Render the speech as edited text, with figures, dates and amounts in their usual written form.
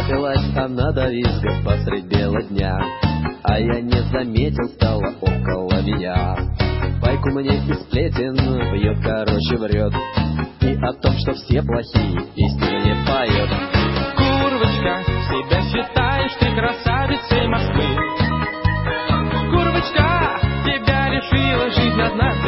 Напилась она до визга посредь бела дня, а я не заметил, стала около меня. Байку мне из сплетен бьет, короче врет, и о том, что все плохие, песни мне поет. Курвочка, себя считаешь ты красавицей Москвы. Курвочка, тебя решила жизнь одна.